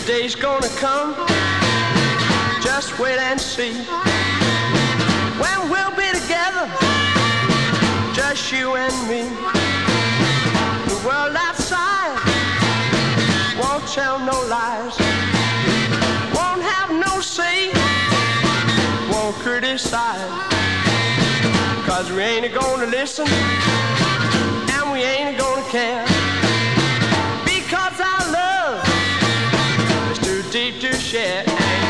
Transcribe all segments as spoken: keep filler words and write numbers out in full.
day's gonna come, just wait and see. When we'll be together, just you and me. The world outside won't tell no lies, won't have no say, won't criticize. Cause we ain't gonna listen, and we ain't gonna care. Because our love is too deep to share.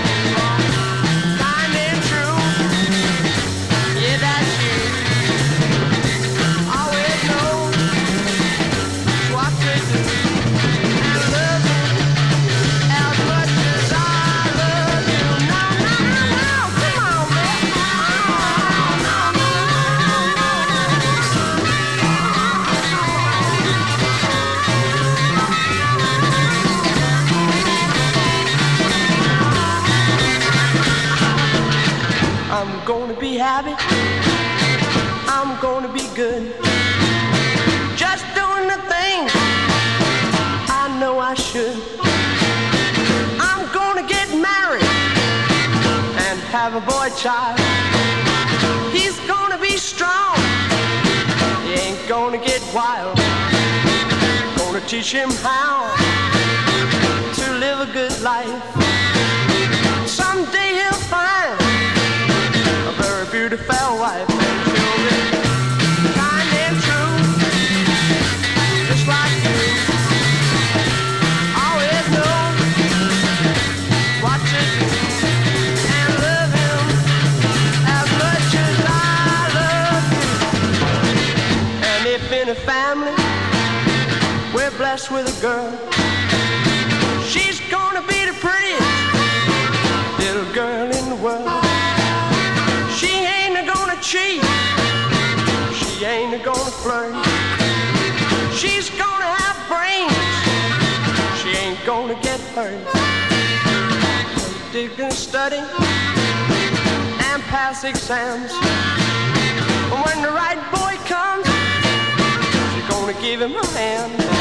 Kind and true, yeah, that's you. Always know what to do. And love you as much as I love you. No, no, no, no, come on, man. No, no, no. I'm gonna be happy, I'm gonna be good, just doing the things I know I should. I'm gonna get married and have a boy child. He's gonna be strong, he ain't gonna get wild. Gonna teach him how to live a good life. Someday he'll find a very beautiful wife and children, kind and true, just like you. Always know what to do and love him as much as I love you. And if in a family we're blessed with a girl, she's gonna be the prettiest little girl in the world. She ain't gonna cheat, she ain't gonna flirt. She's gonna have brains, she ain't gonna get hurt. She's gonna study and pass exams. When the right boy comes, she's gonna give him a hand.